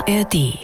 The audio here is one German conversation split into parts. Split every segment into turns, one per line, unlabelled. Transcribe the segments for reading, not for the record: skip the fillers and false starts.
ARD.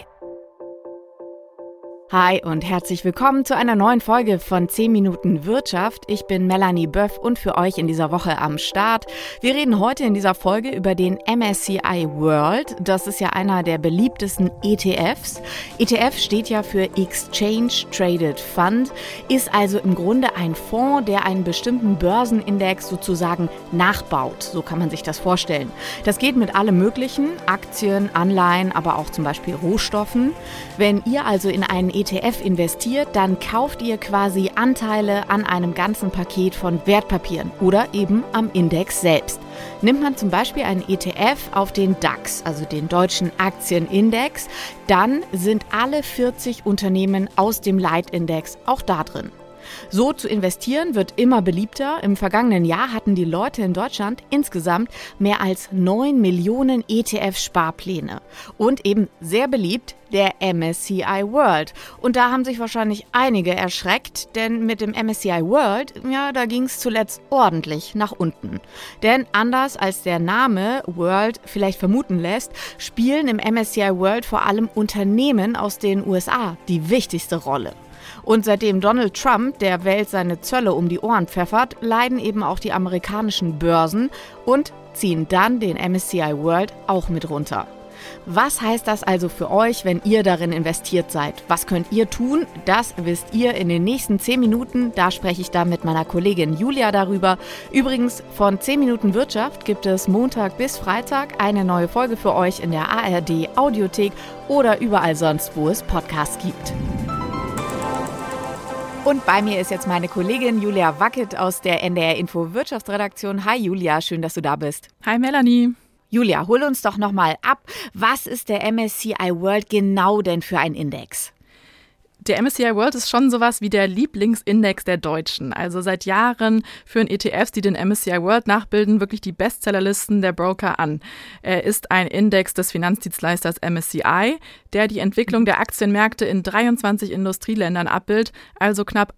Hi und herzlich willkommen zu einer neuen Folge von 10 Minuten Wirtschaft. Ich bin Melanie Böff und für euch in dieser Woche am Start. Wir reden heute in dieser Folge über den MSCI World. Das ist ja einer der beliebtesten ETFs. ETF steht ja für Exchange Traded Fund, ist also im Grunde ein Fonds, der einen bestimmten Börsenindex sozusagen nachbaut. So kann man sich das vorstellen. Das geht mit allem Möglichen, Aktien, Anleihen, aber auch zum Beispiel Rohstoffen. Wenn ihr also in einen ETF investiert, dann kauft ihr quasi Anteile an einem ganzen Paket von Wertpapieren oder eben am Index selbst. Nimmt man zum Beispiel einen ETF auf den DAX, also den deutschen Aktienindex, dann sind alle 40 Unternehmen aus dem Leitindex auch da drin. So zu investieren wird immer beliebter. Im vergangenen Jahr hatten die Leute in Deutschland insgesamt mehr als 9 Millionen ETF-Sparpläne. Und eben sehr beliebt der MSCI World. Und da haben sich wahrscheinlich einige erschreckt, denn mit dem MSCI World, da ging es zuletzt ordentlich nach unten. Denn anders als der Name World vielleicht vermuten lässt, spielen im MSCI World vor allem Unternehmen aus den USA die wichtigste Rolle. Und seitdem Donald Trump der Welt seine Zölle um die Ohren pfeffert, leiden eben auch die amerikanischen Börsen und ziehen dann den MSCI World auch mit runter. Was heißt das also für euch, wenn ihr darin investiert seid? Was könnt ihr tun? Das wisst ihr in den nächsten 10 Minuten. Da spreche ich dann mit meiner Kollegin Julia darüber. Übrigens, von 10 Minuten Wirtschaft gibt es Montag bis Freitag eine neue Folge für euch in der ARD Audiothek oder überall sonst, wo es Podcasts gibt. Und bei mir ist jetzt meine Kollegin Julia Wackett aus der NDR Info Wirtschaftsredaktion. Hi Julia, schön, dass du da bist.
Hi Melanie.
Julia, hol uns doch nochmal ab. Was ist der MSCI World genau denn für ein Index?
Der MSCI World ist schon sowas wie der Lieblingsindex der Deutschen. Also seit Jahren führen ETFs, die den MSCI World nachbilden, wirklich die Bestsellerlisten der Broker an. Er ist ein Index des Finanzdienstleisters MSCI, der die Entwicklung der Aktienmärkte in 23 Industrieländern abbildet. Also knapp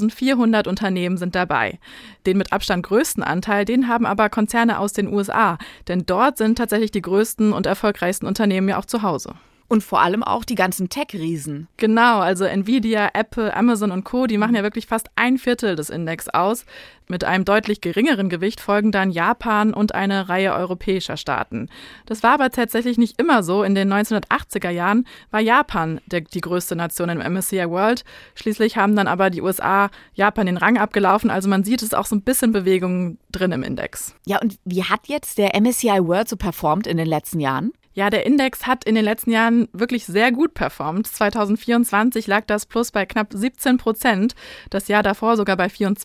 1400 Unternehmen sind dabei. Den mit Abstand größten Anteil, den haben aber Konzerne aus den USA. Denn dort sind tatsächlich die größten und erfolgreichsten Unternehmen ja auch zu Hause.
Und vor allem auch die ganzen Tech-Riesen.
Genau, also Nvidia, Apple, Amazon und Co., die machen ja wirklich fast 1/4 des Index aus. Mit einem deutlich geringeren Gewicht folgen dann Japan und eine Reihe europäischer Staaten. Das war aber tatsächlich nicht immer so. In den 1980er Jahren war Japan die größte Nation im MSCI World. Schließlich haben dann aber die USA Japan den Rang abgelaufen. Also man sieht, es ist auch so ein bisschen Bewegung drin im Index.
Ja, und wie hat jetzt der MSCI World so performt in den letzten Jahren?
Ja, der Index hat in den letzten Jahren wirklich sehr gut performt. 2024 lag das Plus bei knapp 17%, das Jahr davor sogar bei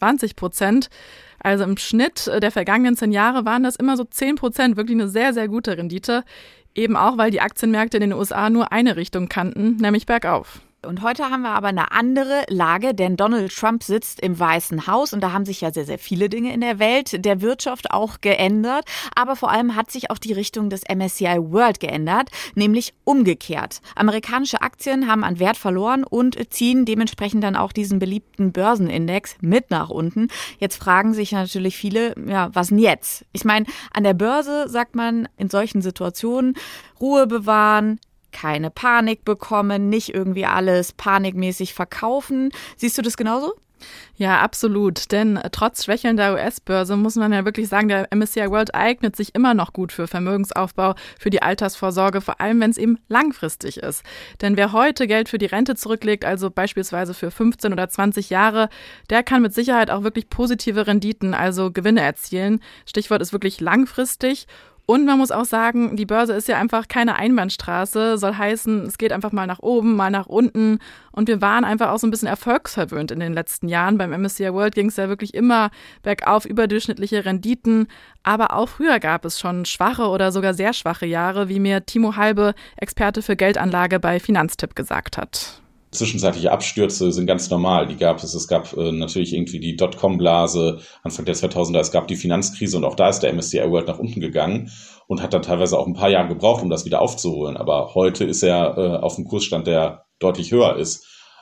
24%. Also im Schnitt der vergangenen 10 Jahre waren das immer so 10%, wirklich eine sehr, sehr gute Rendite. Eben auch, weil die Aktienmärkte in den USA nur eine Richtung kannten, nämlich bergauf.
Und heute haben wir aber eine andere Lage, denn Donald Trump sitzt im Weißen Haus und da haben sich ja sehr, sehr viele Dinge in der Welt, der Wirtschaft auch geändert. Aber vor allem hat sich auch die Richtung des MSCI World geändert, nämlich umgekehrt. Amerikanische Aktien haben an Wert verloren und ziehen dementsprechend dann auch diesen beliebten Börsenindex mit nach unten. Jetzt fragen sich natürlich viele, was denn jetzt? Ich meine, an der Börse sagt man in solchen Situationen, Ruhe bewahren, keine Panik bekommen, nicht irgendwie alles panikmäßig verkaufen. Siehst du das genauso?
Ja, absolut. Denn trotz schwächelnder US-Börse muss man ja wirklich sagen, der MSCI World eignet sich immer noch gut für Vermögensaufbau, für die Altersvorsorge, vor allem wenn es eben langfristig ist. Denn wer heute Geld für die Rente zurücklegt, also beispielsweise für 15 oder 20 Jahre, der kann mit Sicherheit auch wirklich positive Renditen, also Gewinne erzielen. Stichwort ist wirklich langfristig. Und man muss auch sagen, die Börse ist ja einfach keine Einbahnstraße, soll heißen, es geht einfach mal nach oben, mal nach unten. Und wir waren einfach auch so ein bisschen erfolgsverwöhnt in den letzten Jahren. Beim MSCI World ging es ja wirklich immer bergauf, überdurchschnittliche Renditen. Aber auch früher gab es schon schwache oder sogar sehr schwache Jahre, wie mir Timo Halbe, Experte für Geldanlage bei Finanztipp, gesagt hat.
Zwischenzeitliche Abstürze sind ganz normal. Die gab es. Es gab natürlich irgendwie die Dotcom-Blase Anfang der 2000er. Es gab die Finanzkrise und auch da ist der MSCI World nach unten gegangen und hat dann teilweise auch ein paar Jahre gebraucht, um das wieder aufzuholen. Aber heute ist er auf einem Kursstand, der deutlich höher ist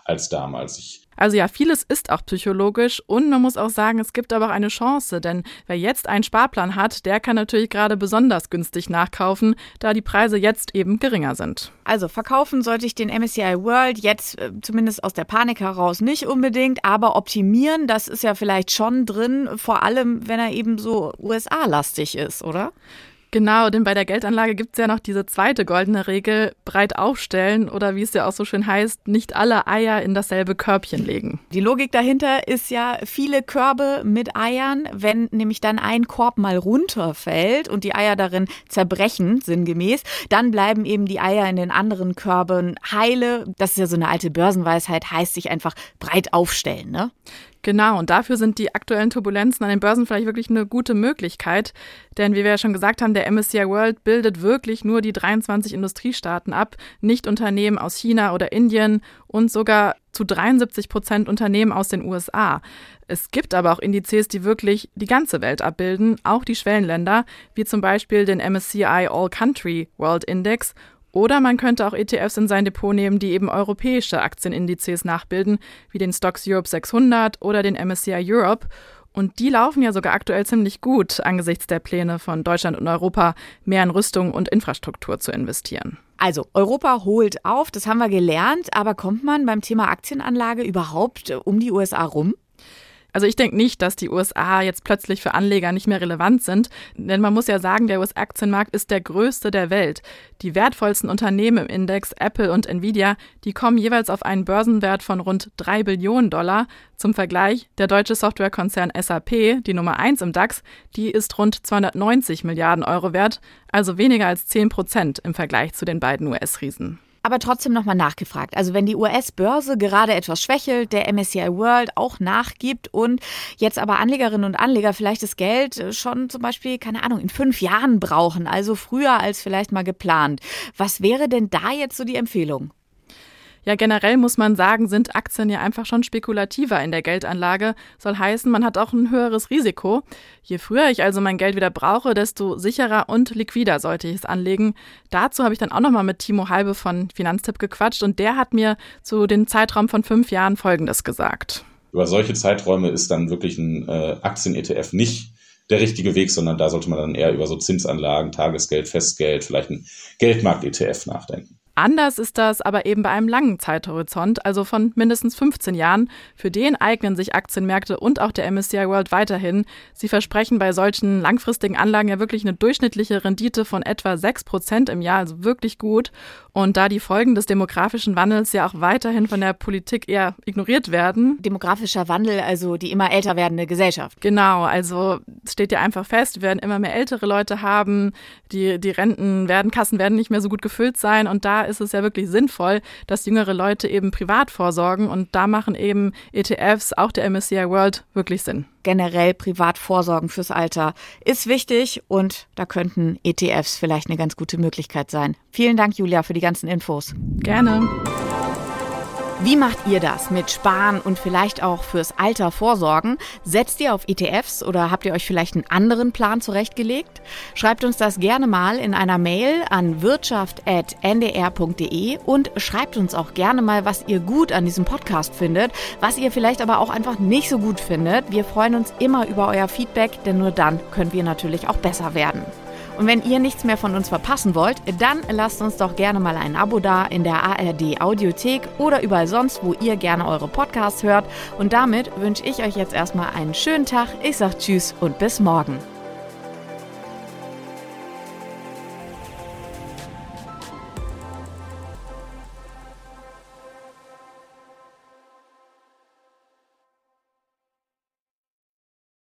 als damals.
Also ja, vieles ist auch psychologisch und man muss auch sagen, es gibt aber auch eine Chance, denn wer jetzt einen Sparplan hat, der kann natürlich gerade besonders günstig nachkaufen, da die Preise jetzt eben geringer sind.
Also verkaufen sollte ich den MSCI World jetzt zumindest aus der Panik heraus nicht unbedingt, aber optimieren, das ist ja vielleicht schon drin, vor allem wenn er eben so USA-lastig ist, oder?
Genau, denn bei der Geldanlage gibt es ja noch diese zweite goldene Regel, breit aufstellen oder wie es ja auch so schön heißt, nicht alle Eier in dasselbe Körbchen legen.
Die Logik dahinter ist ja viele Körbe mit Eiern, wenn nämlich dann ein Korb mal runterfällt und die Eier darin zerbrechen, sinngemäß, dann bleiben eben die Eier in den anderen Körben heile. Das ist ja so eine alte Börsenweisheit, heißt sich einfach breit aufstellen, ne?
Genau, und dafür sind die aktuellen Turbulenzen an den Börsen vielleicht wirklich eine gute Möglichkeit. Denn wie wir ja schon gesagt haben, der MSCI World bildet wirklich nur die 23 Industriestaaten ab, nicht Unternehmen aus China oder Indien und sogar zu 73% Unternehmen aus den USA. Es gibt aber auch Indizes, die wirklich die ganze Welt abbilden, auch die Schwellenländer, wie zum Beispiel den MSCI All Country World Index. Oder man könnte auch ETFs in sein Depot nehmen, die eben europäische Aktienindizes nachbilden, wie den Stocks Europe 600 oder den MSCI Europe. Und die laufen ja sogar aktuell ziemlich gut angesichts der Pläne von Deutschland und Europa, mehr in Rüstung und Infrastruktur zu investieren.
Also Europa holt auf, das haben wir gelernt, aber kommt man beim Thema Aktienanlage überhaupt um die USA rum?
Also ich denke nicht, dass die USA jetzt plötzlich für Anleger nicht mehr relevant sind, denn man muss ja sagen, der US-Aktienmarkt ist der größte der Welt. Die wertvollsten Unternehmen im Index, Apple und Nvidia, die kommen jeweils auf einen Börsenwert von rund 3 Billionen $. Zum Vergleich, der deutsche Softwarekonzern SAP, die Nummer 1 im DAX, die ist rund 290 Milliarden € wert, also weniger als 10% im Vergleich zu den beiden US-Riesen.
Aber trotzdem nochmal nachgefragt. Also wenn die US-Börse gerade etwas schwächelt, der MSCI World auch nachgibt und jetzt aber Anlegerinnen und Anleger vielleicht das Geld schon zum Beispiel, keine Ahnung, in 5 Jahren brauchen, also früher als vielleicht mal geplant. Was wäre denn da jetzt so die Empfehlung?
Ja, generell muss man sagen, sind Aktien ja einfach schon spekulativer in der Geldanlage. Soll heißen, man hat auch ein höheres Risiko. Je früher ich also mein Geld wieder brauche, desto sicherer und liquider sollte ich es anlegen. Dazu habe ich dann auch nochmal mit Timo Halbe von Finanztipp gequatscht und der hat mir zu dem Zeitraum von 5 Jahren Folgendes gesagt.
Über solche Zeiträume ist dann wirklich ein Aktien-ETF nicht der richtige Weg, sondern da sollte man dann eher über so Zinsanlagen, Tagesgeld, Festgeld, vielleicht ein Geldmarkt-ETF nachdenken.
Anders ist das aber eben bei einem langen Zeithorizont, also von mindestens 15 Jahren. Für den eignen sich Aktienmärkte und auch der MSCI World weiterhin. Sie versprechen bei solchen langfristigen Anlagen ja wirklich eine durchschnittliche Rendite von etwa 6% im Jahr, also wirklich gut. Und da die Folgen des demografischen Wandels ja auch weiterhin von der Politik eher ignoriert werden.
Demografischer Wandel, also die immer älter werdende Gesellschaft.
Genau, also es steht ja einfach fest, wir werden immer mehr ältere Leute haben, die Kassen werden nicht mehr so gut gefüllt sein und da ist es ja wirklich sinnvoll, dass jüngere Leute eben privat vorsorgen und da machen eben ETFs, auch der MSCI World, wirklich Sinn.
Generell privat vorsorgen fürs Alter ist wichtig und da könnten ETFs vielleicht eine ganz gute Möglichkeit sein. Vielen Dank, Julia, für die ganzen Infos.
Gerne.
Wie macht ihr das mit Sparen und vielleicht auch fürs Alter vorsorgen? Setzt ihr auf ETFs oder habt ihr euch vielleicht einen anderen Plan zurechtgelegt? Schreibt uns das gerne mal in einer Mail an wirtschaft@ndr.de und schreibt uns auch gerne mal, was ihr gut an diesem Podcast findet, was ihr vielleicht aber auch einfach nicht so gut findet. Wir freuen uns immer über euer Feedback, denn nur dann können wir natürlich auch besser werden. Und wenn ihr nichts mehr von uns verpassen wollt, dann lasst uns doch gerne mal ein Abo da in der ARD Audiothek oder überall sonst, wo ihr gerne eure Podcasts hört. Und damit wünsche ich euch jetzt erstmal einen schönen Tag. Ich sage Tschüss und bis morgen.